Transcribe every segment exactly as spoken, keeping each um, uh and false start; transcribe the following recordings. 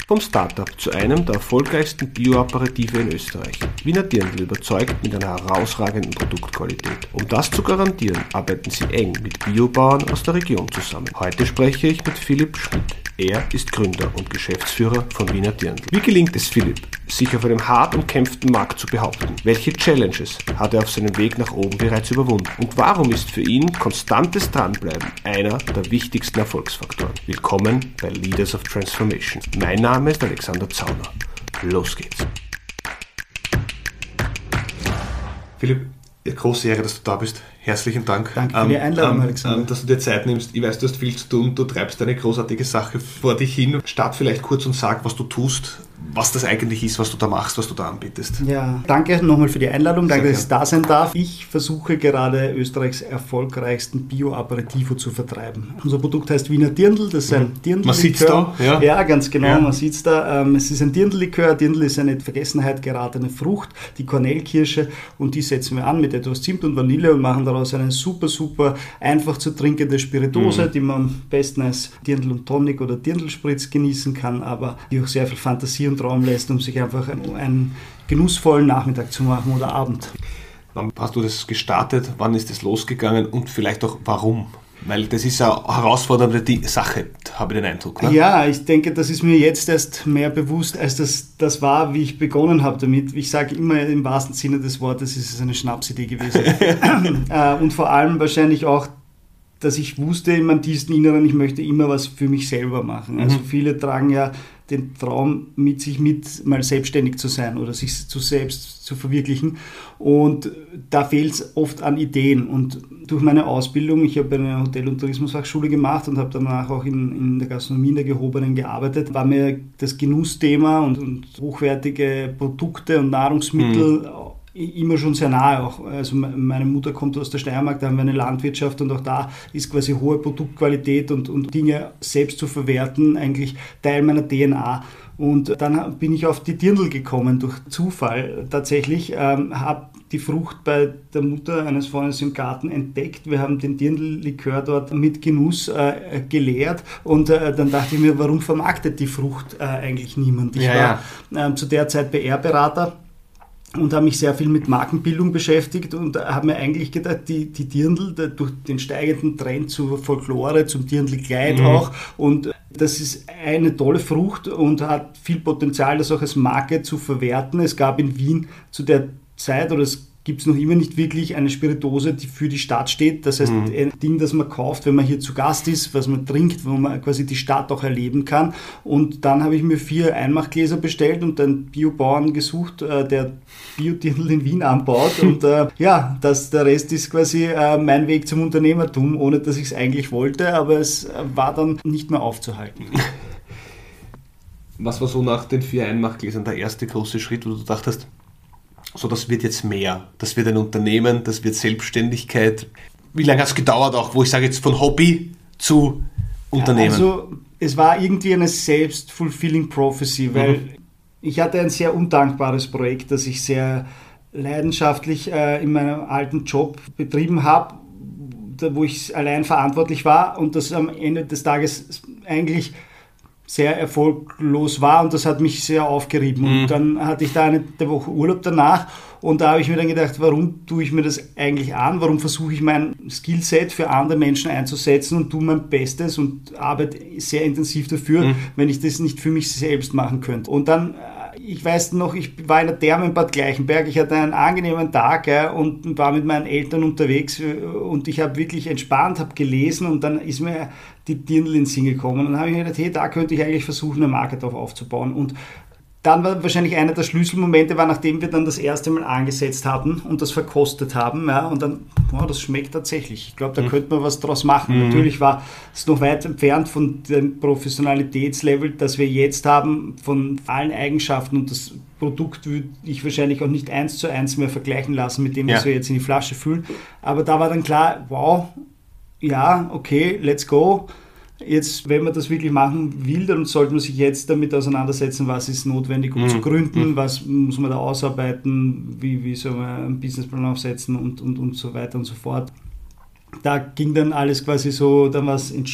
Vom Startup zu einem der erfolgreichsten Bioaperitive in Österreich. Wiener Dirndl überzeugt mit einer herausragenden Produktqualität. Um das zu garantieren, arbeiten sie eng mit Biobauern aus der Region zusammen. Heute spreche ich mit Philipp Schmidt. Er ist Gründer und Geschäftsführer von Wiener Dirndl. Wie gelingt es Philipp, sich auf einem hart umkämpften Markt zu behaupten? Welche Challenges hat er auf seinem Weg nach oben bereits überwunden? Und warum ist für ihn konstantes Dranbleiben einer der wichtigsten Erfolgsfaktoren? Willkommen bei Leaders of Transformation. Mein Name ist Alexander Zauner. Los geht's. Philipp, große Ehre, dass du da bist. Herzlichen Dank. Danke für die Einladung, ähm, Alexander. Ähm, dass du dir Zeit nimmst. Ich weiß, du hast viel zu tun, du treibst eine großartige Sache vor dich hin. Start vielleicht kurz und sag, was du tust, was das eigentlich ist, was du da machst, was du da anbietest. Ja, danke nochmal für die Einladung, danke, dass ich da sein darf. Ich versuche gerade Österreichs erfolgreichsten Bio-Aperitivo zu vertreiben. Unser Produkt heißt Wiener Dirndl, das ist ein mhm. Dirndl-Likör. Man sieht es da, ja. Ja, ganz genau, ja. man sieht es da. Ähm, es ist ein Dirndl-Likör. Dirndl ist eine in Vergessenheit geratene Frucht, die Kornelkirsche, und die setzen wir an mit etwas Zimt und Vanille und machen daraus eine super, super einfach zu trinkende Spirituose, mhm. die man am besten als Dirndl und Tonic oder Dirndl-Spritz genießen kann, aber die auch sehr viel Fantasie und Raum lässt, um sich einfach einen genussvollen Nachmittag zu machen oder Abend. Wann hast du das gestartet? Wann ist das losgegangen? Und vielleicht auch warum? Weil das ist eine herausfordernde Sache, habe ich den Eindruck. Ne? Ja, ich denke, das ist mir jetzt erst mehr bewusst, als das, das war, wie ich begonnen habe damit. Ich sage immer im wahrsten Sinne des Wortes, ist es eine Schnapsidee gewesen. Und vor allem wahrscheinlich auch, dass ich wusste in meinem tiefsten Inneren, ich möchte immer was für mich selber machen. Also mhm. viele tragen ja den Traum mit sich mit, mal selbstständig zu sein oder sich zu selbst zu verwirklichen. Und da fehlt es oft an Ideen. Und durch meine Ausbildung, ich habe eine Hotel- und Tourismusfachschule gemacht und habe danach auch in, in der Gastronomie, in der gehobenen gearbeitet, war mir das Genussthema und, und hochwertige Produkte und Nahrungsmittel mhm. immer schon sehr nahe. Auch. Also meine Mutter kommt aus der Steiermark, da haben wir eine Landwirtschaft und auch da ist quasi hohe Produktqualität und, und Dinge selbst zu verwerten eigentlich Teil meiner D N A. Und dann bin ich auf die Dirndl gekommen durch Zufall tatsächlich, ähm, habe die Frucht bei der Mutter eines Freundes im Garten entdeckt. Wir haben den Dirndl-Likör dort mit Genuss äh, geleert und äh, dann dachte ich mir, warum vermarktet die Frucht äh, eigentlich niemand? Ich ja, war äh, zu der Zeit B R-Berater und habe mich sehr viel mit Markenbildung beschäftigt und habe mir eigentlich gedacht, die, die Dirndl, der, durch den steigenden Trend zur Folklore, zum Dirndl-Kleid mhm. auch, und das ist eine tolle Frucht und hat viel Potenzial, das auch als Marke zu verwerten. Es gab in Wien zu der Zeit, oder es gibt es noch immer nicht wirklich, eine Spirituose, die für die Stadt steht. Das heißt, mhm. ein Ding, das man kauft, wenn man hier zu Gast ist, was man trinkt, wo man quasi die Stadt auch erleben kann. Und dann habe ich mir vier Einmachgläser bestellt und einen Biobauern gesucht, der Bio-Dirndl in Wien anbaut. Und äh, ja, das, der Rest ist quasi äh, mein Weg zum Unternehmertum, ohne dass ich es eigentlich wollte, aber es war dann nicht mehr aufzuhalten. Was war so nach den vier Einmachgläsern der erste große Schritt, wo du dachtest, so, das wird jetzt mehr, das wird ein Unternehmen, das wird Selbstständigkeit. Wie lange hat es gedauert auch, wo ich sage jetzt von Hobby zu Unternehmen? Ja, also es war irgendwie eine self-fulfilling prophecy, weil mhm. ich hatte ein sehr undankbares Projekt, das ich sehr leidenschaftlich äh, in meinem alten Job betrieben habe, wo ich allein verantwortlich war und das am Ende des Tages eigentlich sehr erfolglos war und das hat mich sehr aufgerieben. Mhm. Und dann hatte ich da eine Woche Urlaub danach und da habe ich mir dann gedacht, warum tue ich mir das eigentlich an? Warum versuche ich mein Skillset für andere Menschen einzusetzen und tue mein Bestes und arbeite sehr intensiv dafür, mhm. wenn ich das nicht für mich selbst machen könnte. Und dann, ich weiß noch, ich war in der Therme in Bad Gleichenberg, ich hatte einen angenehmen Tag ja, und war mit meinen Eltern unterwegs und ich habe wirklich entspannt, habe gelesen und dann ist mir die Dirndl ins Sinn gekommen und dann habe ich mir gedacht, hey, da könnte ich eigentlich versuchen, eine Marke drauf aufzubauen. Und dann war wahrscheinlich einer der Schlüsselmomente, war, nachdem wir dann das erste Mal angesetzt hatten und das verkostet haben, ja, und dann, wow, das schmeckt tatsächlich. Ich glaube, da mhm. könnte man was draus machen. Mhm. Natürlich war es noch weit entfernt von dem Professionalitätslevel, das wir jetzt haben, von allen Eigenschaften, und das Produkt würde ich wahrscheinlich auch nicht eins zu eins mehr vergleichen lassen mit dem, ja. was wir jetzt in die Flasche füllen. Aber da war dann klar, wow, ja, okay, let's go. Jetzt, wenn man das wirklich machen will, dann sollte man sich jetzt damit auseinandersetzen, was ist notwendig, um mhm. zu gründen, was muss man da ausarbeiten, wie, wie soll man einen Businessplan aufsetzen und, und, und so weiter und so fort. Da ging dann alles quasi so, dann war es entschieden.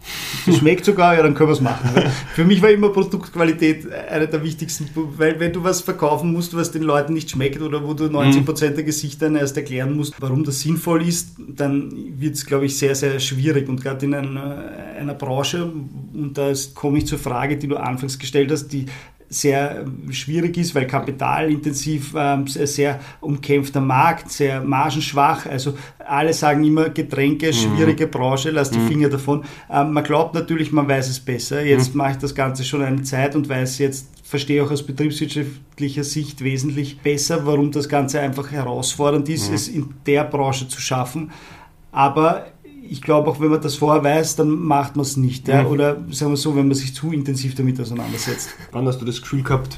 Das schmeckt sogar, ja, dann können wir es machen. Für mich war immer Produktqualität einer der wichtigsten, weil wenn du was verkaufen musst, was den Leuten nicht schmeckt oder wo du neunzig Prozent der Gesichtern erst erklären musst, warum das sinnvoll ist, dann wird es, glaube ich, sehr, sehr schwierig. Und gerade in einer, einer Branche, und da komme ich zur Frage, die du anfangs gestellt hast, die sehr schwierig ist, weil kapitalintensiv, ähm, sehr umkämpfter Markt, sehr margenschwach, also alle sagen immer Getränke, schwierige Branche, lass die Finger davon. Ähm, man glaubt natürlich, man weiß es besser. Jetzt mhm. mache ich das Ganze schon eine Zeit und weiß jetzt, verstehe auch aus betriebswirtschaftlicher Sicht wesentlich besser, warum das Ganze einfach herausfordernd ist, mhm. es in der Branche zu schaffen. Aber ich glaube, auch wenn man das vorher weiß, dann macht man es nicht. Ja? Oder sagen wir so, wenn man sich zu intensiv damit auseinandersetzt. Wann hast du das Gefühl gehabt,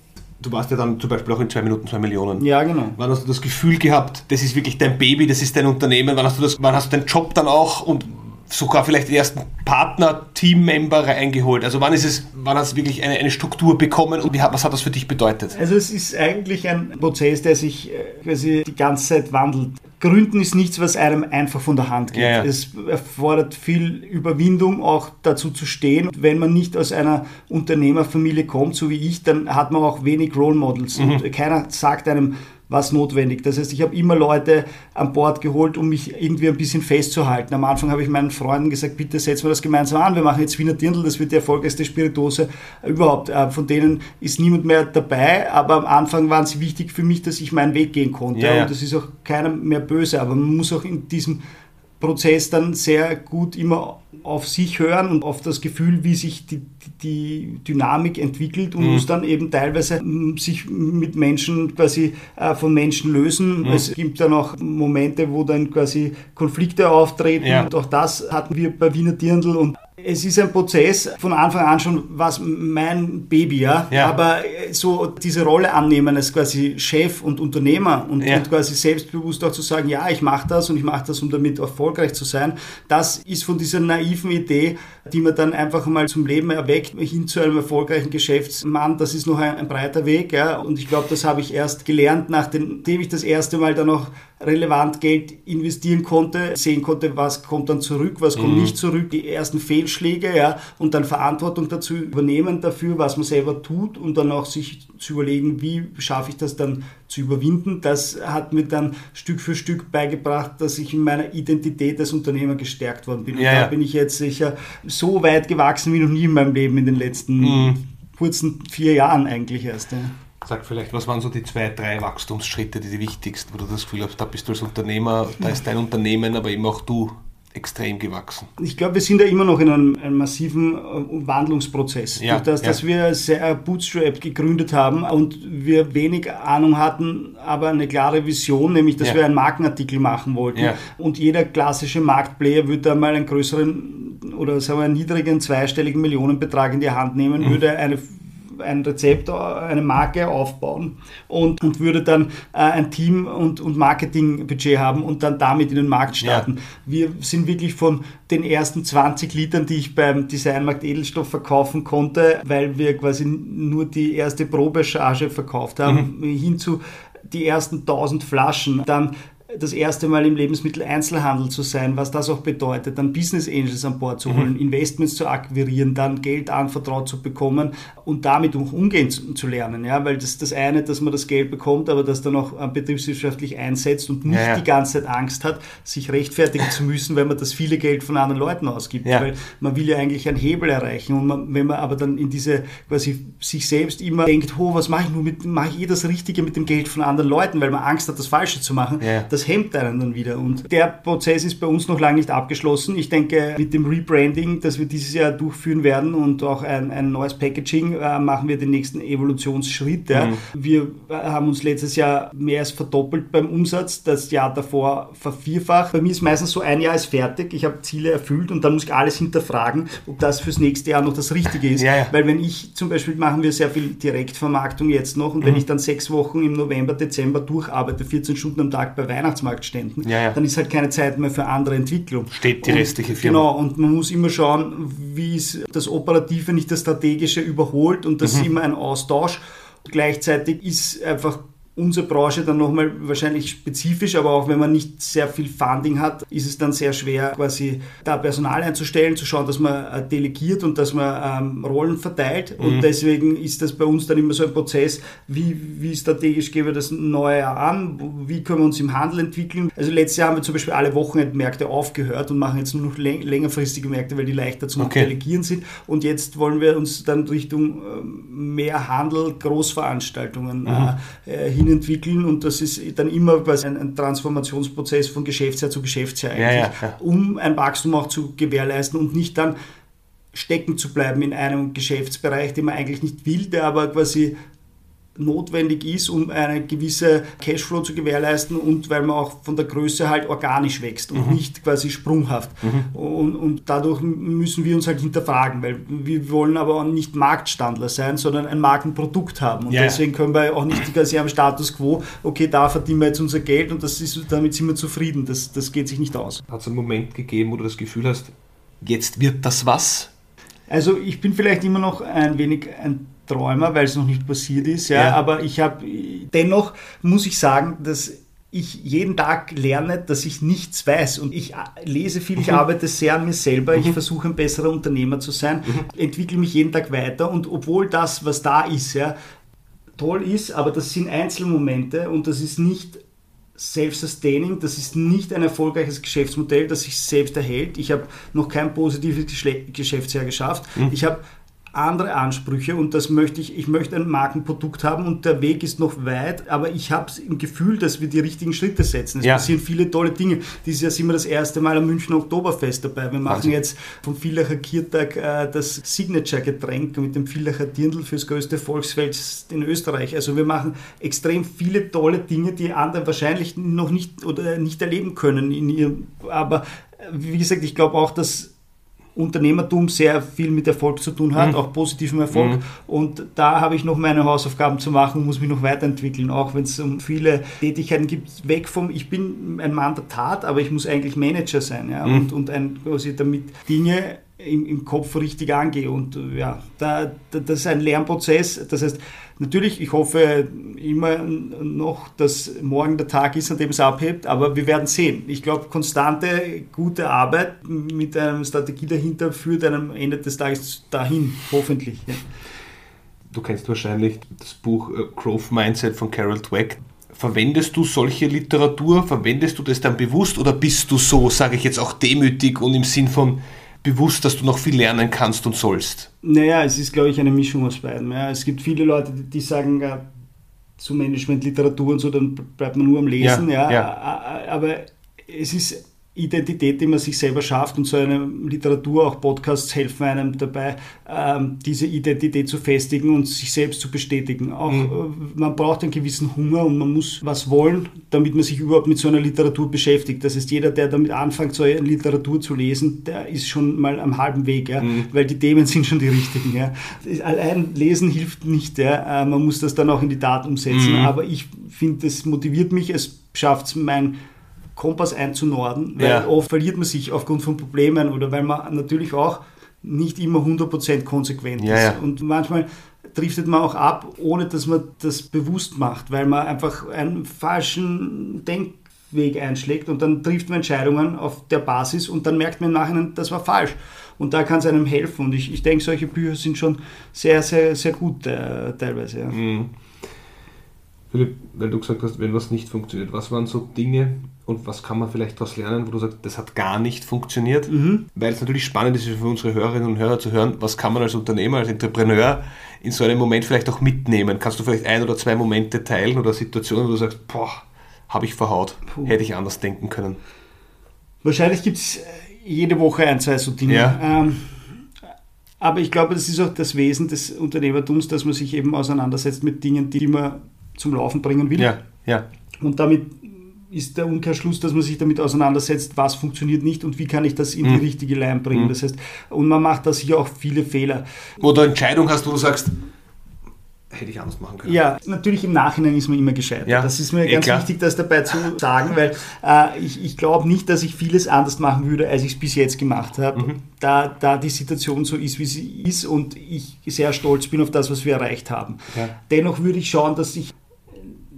du warst ja dann zum Beispiel auch in zwei Minuten zwei Millionen. Ja, genau. Wann hast du das Gefühl gehabt, das ist wirklich dein Baby, das ist dein Unternehmen? Wann hast du, das, wann hast du deinen Job dann auch und sogar vielleicht den ersten Partner, Teammember reingeholt? Also wann ist es, wann hast du wirklich eine, eine Struktur bekommen und wie, was hat das für dich bedeutet? Also es ist eigentlich ein Prozess, der sich quasi die ganze Zeit wandelt. Gründen ist nichts, was einem einfach von der Hand geht. Ja, ja. Es erfordert viel Überwindung, auch dazu zu stehen. Wenn man nicht aus einer Unternehmerfamilie kommt, so wie ich, dann hat man auch wenig Role Models. Mhm. Und keiner sagt einem, was notwendig. Das heißt, ich habe immer Leute an Bord geholt, um mich irgendwie ein bisschen festzuhalten. Am Anfang habe ich meinen Freunden gesagt, bitte setzen wir das gemeinsam an, wir machen jetzt Wiener Dirndl, das wird die erfolgreichste Spirituose überhaupt. Von denen ist niemand mehr dabei, aber am Anfang waren sie wichtig für mich, dass ich meinen Weg gehen konnte. Ja, ja. Und das ist auch keiner mehr böse, aber man muss auch in diesem Prozess dann sehr gut immer auf sich hören und auf das Gefühl, wie sich die, die Dynamik entwickelt und mhm. muss dann eben teilweise sich mit Menschen quasi äh, von Menschen lösen. Mhm. Es gibt dann auch Momente, wo dann quasi Konflikte auftreten ja. und auch das hatten wir bei Wiener Dirndl und es ist ein Prozess, von Anfang an schon was mein Baby, ja? ja. Aber so diese Rolle annehmen als quasi Chef und Unternehmer und, ja. und quasi selbstbewusst auch zu sagen, ja, ich mache das und ich mache das, um damit erfolgreich zu sein, das ist von dieser naiven Idee, die man dann einfach mal zum Leben erweckt, hin zu einem erfolgreichen Geschäftsmann, das ist noch ein, ein breiter Weg, ja? Und ich glaube, das habe ich erst gelernt, nachdem ich das erste Mal dann auch relevant Geld investieren konnte, sehen konnte, was kommt dann zurück, was kommt mhm. nicht zurück, die ersten Fehlschläge, ja, und dann Verantwortung dazu übernehmen dafür, was man selber tut und dann auch sich zu überlegen, wie schaffe ich das dann zu überwinden. Das hat mir dann Stück für Stück beigebracht, dass ich in meiner Identität als Unternehmer gestärkt worden bin. Ja, und da ja. bin ich jetzt sicher so weit gewachsen wie noch nie in meinem Leben in den letzten mhm. kurzen vier Jahren eigentlich erst. Ja. Sag vielleicht, was waren so die zwei, drei Wachstumsschritte, die die wichtigsten, wo du das Gefühl hast, da bist du als Unternehmer, da ist dein Unternehmen, aber eben auch du extrem gewachsen? Ich glaube, wir sind ja immer noch in einem, einem massiven Wandlungsprozess. Ja, Durch das, ja. dass wir sehr Bootstrap gegründet haben und wir wenig Ahnung hatten, aber eine klare Vision, nämlich, dass ja. wir einen Markenartikel machen wollten. Ja. Und jeder klassische Marktplayer würde einmal einen größeren oder sagen wir einen niedrigen zweistelligen Millionenbetrag in die Hand nehmen, mhm. würde eine ein Rezept, eine Marke aufbauen und, und würde dann äh, ein Team und, und Marketingbudget haben und dann damit in den Markt starten. Ja. Wir sind wirklich von den ersten zwanzig Litern, die ich beim Designmarkt Edelstoff verkaufen konnte, weil wir quasi nur die erste Probecharge verkauft haben, mhm. hin zu die ersten tausend Flaschen. Dann das erste Mal im Lebensmitteleinzelhandel zu sein, was das auch bedeutet, dann Business Angels an Bord zu holen, mhm. Investments zu akquirieren, dann Geld anvertraut zu bekommen und damit auch umgehen zu, zu lernen. Ja? Weil das ist das eine, dass man das Geld bekommt, aber das dann auch betriebswirtschaftlich einsetzt und nicht ja, ja. die ganze Zeit Angst hat, sich rechtfertigen zu müssen, weil man das viele Geld von anderen Leuten ausgibt. Ja. Weil man will ja eigentlich einen Hebel erreichen und man, wenn man aber dann in diese quasi sich selbst immer denkt, oh, was mache ich nur mit, mache ich eh das Richtige mit dem Geld von anderen Leuten, weil man Angst hat, das Falsche zu machen, ja. das hemmt einen dann wieder. Und der Prozess ist bei uns noch lange nicht abgeschlossen. Ich denke, mit dem Rebranding, das wir dieses Jahr durchführen werden und auch ein, ein neues Packaging, äh, machen wir den nächsten Evolutionsschritt. Ja. Mhm. Wir haben uns letztes Jahr mehr als verdoppelt beim Umsatz, das Jahr davor vervierfacht. Bei mir ist meistens so, ein Jahr ist fertig, ich habe Ziele erfüllt und dann muss ich alles hinterfragen, ob das fürs nächste Jahr noch das Richtige ist. Ja, ja. Weil wenn ich, zum Beispiel machen wir sehr viel Direktvermarktung jetzt noch und mhm. wenn ich dann sechs Wochen im November, Dezember durcharbeite, vierzehn Stunden am Tag bei Weihnachten Weihnachtsmarktständen, ja, ja. dann ist halt keine Zeit mehr für andere Entwicklung. Steht die und, restliche Firma. Genau, und man muss immer schauen, wie es das Operative nicht das Strategische überholt und das mhm. ist immer ein Austausch. Gleichzeitig ist einfach unsere Branche dann nochmal wahrscheinlich spezifisch, aber auch wenn man nicht sehr viel Funding hat, ist es dann sehr schwer, quasi da Personal einzustellen, zu schauen, dass man äh, delegiert und dass man ähm, Rollen verteilt. Mhm. Und deswegen ist das bei uns dann immer so ein Prozess, wie, wie strategisch gehen wir das neue Jahr an, wie können wir uns im Handel entwickeln. Also letztes Jahr haben wir zum Beispiel alle Wochenendmärkte aufgehört und machen jetzt nur noch läng- längerfristige Märkte, weil die leichter zum okay. Delegieren sind. Und jetzt wollen wir uns dann Richtung äh, mehr Handel, Großveranstaltungen mhm. äh, hin entwickeln und das ist dann immer ein, ein Transformationsprozess von Geschäftsjahr zu Geschäftsjahr eigentlich, ja, ja, ja. um ein Wachstum auch zu gewährleisten und nicht dann stecken zu bleiben in einem Geschäftsbereich, den man eigentlich nicht will, der aber quasi notwendig ist, um eine gewisse Cashflow zu gewährleisten und weil man auch von der Größe halt organisch wächst und mhm. nicht quasi sprunghaft. Mhm. Und, und dadurch müssen wir uns halt hinterfragen, weil wir wollen aber auch nicht Marktstandler sein, sondern ein Markenprodukt haben. Und ja. deswegen können wir auch nicht quasi am Status quo, okay, da verdienen wir jetzt unser Geld und das ist, damit sind wir zufrieden. Das, das geht sich nicht aus. Hat es einen Moment gegeben, wo du das Gefühl hast, jetzt wird das was? Also ich bin vielleicht immer noch ein wenig ein Träumer, weil es noch nicht passiert ist, ja, ja. aber ich habe, dennoch muss ich sagen, dass ich jeden Tag lerne, dass ich nichts weiß und ich lese viel, ich mhm. arbeite sehr an mir selber, mhm. ich versuche ein besserer Unternehmer zu sein, mhm. entwickle mich jeden Tag weiter und obwohl das, was da ist, ja, toll ist, aber das sind Einzelmomente und das ist nicht self-sustaining, das ist nicht ein erfolgreiches Geschäftsmodell, das sich selbst erhält. Ich habe noch kein positives Geschäftsjahr geschafft. Mhm. Ich habe andere Ansprüche und das möchte ich, ich möchte ein Markenprodukt haben und der Weg ist noch weit, aber ich habe im Gefühl, dass wir die richtigen Schritte setzen. Es ja. passieren viele tolle Dinge. Dieses Jahr sind wir das erste Mal am Münchner Oktoberfest dabei. Wir machen also. jetzt vom Villacher Kirtag äh, das Signature-Getränk mit dem Villacher Dirndl fürs größte Volksfest in Österreich. Also wir machen extrem viele tolle Dinge, die andere wahrscheinlich noch nicht oder nicht erleben können in ihrem, aber wie gesagt, ich glaube auch, dass Unternehmertum sehr viel mit Erfolg zu tun hat, mhm. auch positivem Erfolg. Mhm. Und da habe ich noch meine Hausaufgaben zu machen, muss mich noch weiterentwickeln, auch wenn es um viele Tätigkeiten gibt. Weg vom, ich bin ein Mann der Tat, aber ich muss eigentlich Manager sein, ja, mhm. und, und ein, quasi damit Dinge im, im Kopf richtig angehe. Und ja, da, da, das ist ein Lernprozess. Das heißt, natürlich, ich hoffe immer noch, dass morgen der Tag ist, an dem es abhebt, aber wir werden sehen. Ich glaube, konstante, gute Arbeit mit einer Strategie dahinter führt am Ende des Tages dahin, hoffentlich. Ja. Du kennst wahrscheinlich das Buch Growth Mindset von Carol Dweck. Verwendest du solche Literatur, verwendest du das dann bewusst oder bist du so, sage ich jetzt auch demütig und im Sinn von bewusst, dass du noch viel lernen kannst und sollst? Naja, es ist, glaube ich, eine Mischung aus beiden. Ja. Es gibt viele Leute, die sagen, ja, zu Management-Literatur und so, dann bleibt man nur am Lesen. Ja, ja. ja. Aber es ist Identität, die man sich selber schafft und so eine Literatur, auch Podcasts helfen einem dabei, ähm, diese Identität zu festigen und sich selbst zu bestätigen. Auch mhm. äh, man braucht einen gewissen Hunger und man muss was wollen, damit man sich überhaupt mit so einer Literatur beschäftigt. Das heißt, jeder, der damit anfängt, so eine Literatur zu lesen, der ist schon mal am halben Weg, ja, mhm. weil die Themen sind schon die richtigen. Ja. Allein lesen hilft nicht, ja. Man muss das dann auch in die Tat umsetzen, mhm. aber ich finde, das motiviert mich, es schafft es mein Kompass einzunorden, weil ja. oft verliert man sich aufgrund von Problemen oder weil man natürlich auch nicht immer hundert Prozent konsequent ja, ist. Ja. Und manchmal driftet man auch ab, ohne dass man das bewusst macht, weil man einfach einen falschen Denkweg einschlägt und dann trifft man Entscheidungen auf der Basis und dann merkt man im Nachhinein, das war falsch. Und da kann es einem helfen. Und ich, ich denke, solche Bücher sind schon sehr, sehr, sehr gut äh, teilweise. Ja. Mhm. Philipp, weil du gesagt hast, wenn was nicht funktioniert, was waren so Dinge und was kann man vielleicht daraus lernen, wo du sagst, das hat gar nicht funktioniert? Mhm. Weil es natürlich spannend ist für unsere Hörerinnen und Hörer zu hören, was kann man als Unternehmer, als Entrepreneur in so einem Moment vielleicht auch mitnehmen? Kannst du vielleicht ein oder zwei Momente teilen oder Situationen, wo du sagst, boah, habe ich verhaut, Puh. hätte ich anders denken können? Wahrscheinlich gibt es jede Woche ein, zwei so Dinge. Ja. Ähm, aber ich glaube, das ist auch das Wesen des Unternehmertums, dass man sich eben auseinandersetzt mit Dingen, die man zum Laufen bringen will. Ja, ja. Und damit ist der Umkehrschluss, dass man sich damit auseinandersetzt, was funktioniert nicht und wie kann ich das in mhm. die richtige Line bringen. Mhm. Das heißt, und man macht da sicher auch viele Fehler. Wo du eine Entscheidung hast, wo du sagst, hätte ich anders machen können. Ja, natürlich im Nachhinein ist man immer gescheitert. Ja, das ist mir eh ganz klar. wichtig, das dabei zu sagen, weil äh, ich, ich glaube nicht, dass ich vieles anders machen würde, als ich es bis jetzt gemacht habe, mhm. da, da die Situation so ist, wie sie ist und ich sehr stolz bin auf das, was wir erreicht haben. Ja. Dennoch würde ich schauen, dass ich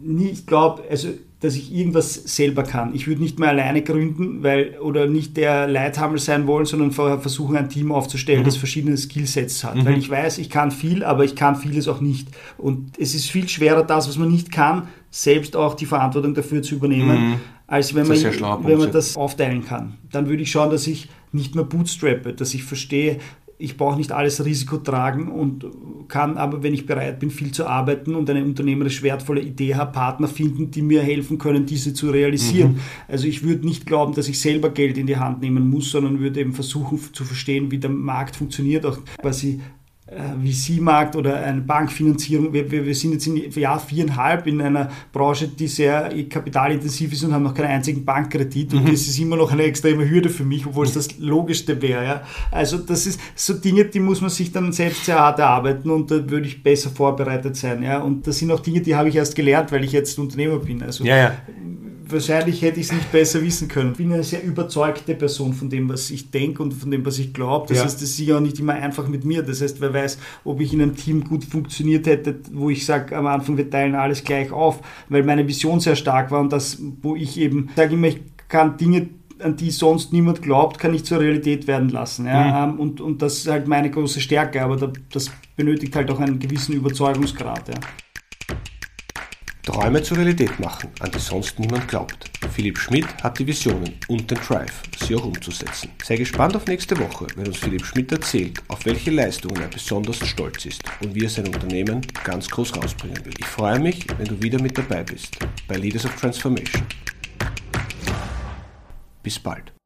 nicht glaube, also dass ich irgendwas selber kann. Ich würde nicht mehr alleine gründen, weil oder nicht der Leithammel sein wollen, sondern vorher versuchen, ein Team aufzustellen, mhm. das verschiedene Skillsets hat. Mhm. Weil ich weiß, ich kann viel, aber ich kann vieles auch nicht. Und es ist viel schwerer, das, was man nicht kann, selbst auch die Verantwortung dafür zu übernehmen, mhm. als wenn man, wenn man das aufteilen kann. Dann würde ich schauen, dass ich nicht mehr bootstrappe, dass ich verstehe, ich brauche nicht alles Risiko tragen und kann aber, wenn ich bereit bin, viel zu arbeiten und eine unternehmerisch wertvolle Idee habe, Partner finden, die mir helfen können, diese zu realisieren. Mhm. Also ich würde nicht glauben, dass ich selber Geld in die Hand nehmen muss, sondern würde eben versuchen zu verstehen, wie der Markt funktioniert, auch quasi V C-Markt oder eine Bankfinanzierung. Wir, wir, wir sind jetzt im Jahr viereinhalb in einer Branche, die sehr kapitalintensiv ist und haben noch keinen einzigen Bankkredit. Und mhm. das ist immer noch eine extreme Hürde für mich, obwohl es das Logischste wäre. Ja. Also das ist so Dinge, die muss man sich dann selbst sehr hart erarbeiten und da würde ich besser vorbereitet sein. Ja. Und das sind auch Dinge, die habe ich erst gelernt, weil ich jetzt Unternehmer bin. Also ja, ja. Wahrscheinlich hätte ich es nicht besser wissen können. Ich bin eine sehr überzeugte Person von dem, was ich denke und von dem, was ich glaube. Das ja. heißt, das ist ja auch nicht immer einfach mit mir. Das heißt, wer weiß, ob ich in einem Team gut funktioniert hätte, wo ich sage, am Anfang, wir teilen alles gleich auf, weil meine Vision sehr stark war und das, wo ich eben sage immer, ich kann Dinge, an die sonst niemand glaubt, kann ich zur Realität werden lassen. Ja? Mhm. Und, und das ist halt meine große Stärke, aber das benötigt halt auch einen gewissen Überzeugungsgrad. Ja. Träume zur Realität machen, an die sonst niemand glaubt. Philipp Schmidt hat die Visionen und den Drive, sie auch umzusetzen. Sei gespannt auf nächste Woche, wenn uns Philipp Schmidt erzählt, auf welche Leistungen er besonders stolz ist und wie er sein Unternehmen ganz groß rausbringen will. Ich freue mich, wenn du wieder mit dabei bist bei Leaders of Transformation. Bis bald.